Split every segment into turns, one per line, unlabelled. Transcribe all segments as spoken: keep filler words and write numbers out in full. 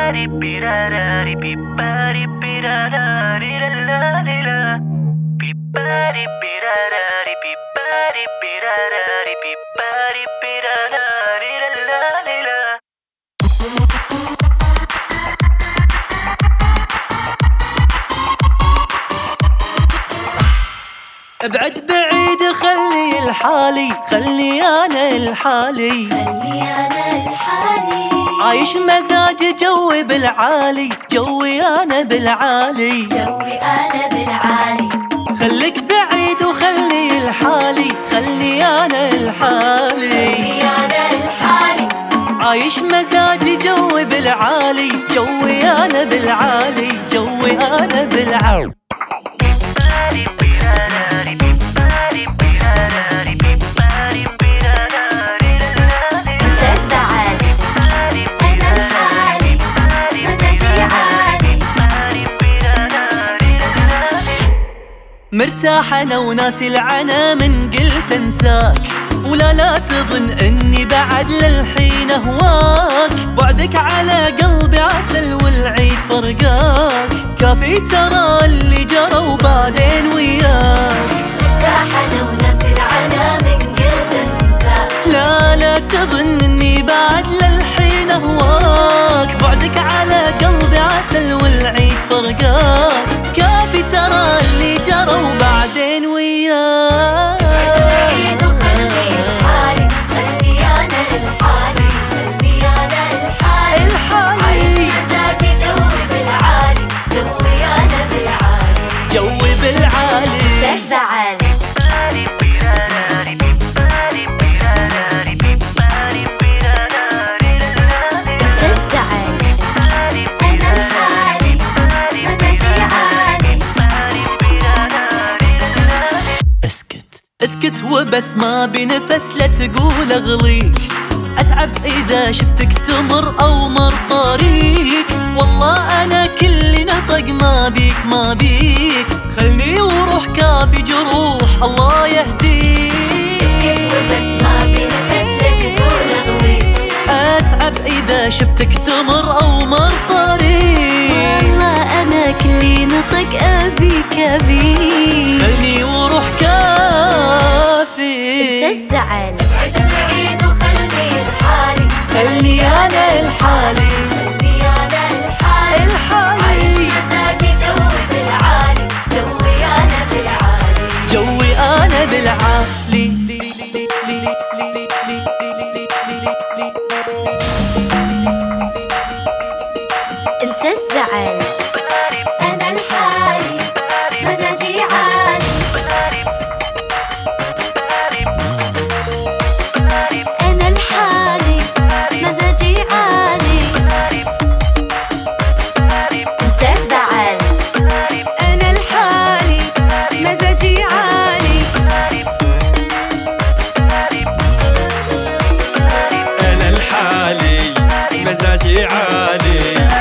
ابعد بعيد خلي الحالي، خلي انا الحالي،
خلي انا الحالي،
عايش مزاجي جوي بالعالي، جوي انا بالعالي،
جوي انا بالعالي.
خليك بعيد وخلي الحالي، خلي انا الحالي،
خلي انا الحالي،
عايش مزاجي جوي بالعالي، جوي انا بالعالي، جوي انا بالعالي. مرتاح انا وناسي العنا من قلت انساك، ولا لا تظن اني بعد للحين اهواك، بعدك على قلبي عسل والعيد فرقاك، كافي ترى اللي جرى وبعدين وياك.
مرتاح انا وناسي العنا من قلت انساك،
لا لا تظن اني بعد للحين اهواك، بعدك على قلبي عسل والعيد فرقاك، كافي ترى اللي جرى وبعدين وياك.
بعيد وخلي الحالي، خلي انا الحالي، خلي انا الحالي،
الحالي،
عايش مزاجي جوي بالعالي، جوي انا بالعالي،
جوي بالعالي.
انسى الزعل، انسى الزعل، انا الحالي، مزاجي عالي.
اسكت اسكت وبس، ما بنفس لا تقول اغليك، اتعب اذا شفتك تمر او مر طريق، والله انا كل نطق ما بيك ما بيك، خلني وروح كافي جروح الله يهديك.
اسكت وبس، ما بنفس لا تقول اغليك،
اتعب اذا شفتك تمر او مر طريق،
والله انا كل نطق ابيك ابيك،
خلني وروح كافي.
انسى الزعل، ابعد بعيد وخلي الحالي،
خلي انا الحالي،
خلي انا الحالي،
الحالي،
عايش مزاجي جوي بالعالي، جوي انا بالعالي،
جوي انا بالعالي.
انسى الزعل، انا الحالي، مزاجي عالي، انا الحالي، مزاجي عالي. انسى الزعل،
انا الحالي، مزاجي عالي،
أنا الحالي مزاجي عالي،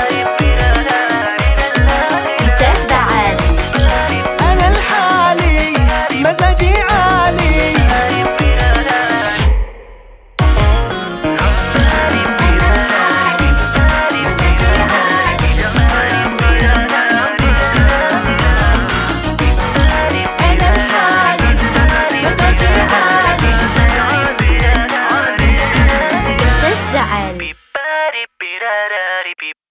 انسى الزعل،
انا الحالي، مزاجي عالي.
انسى الزعل.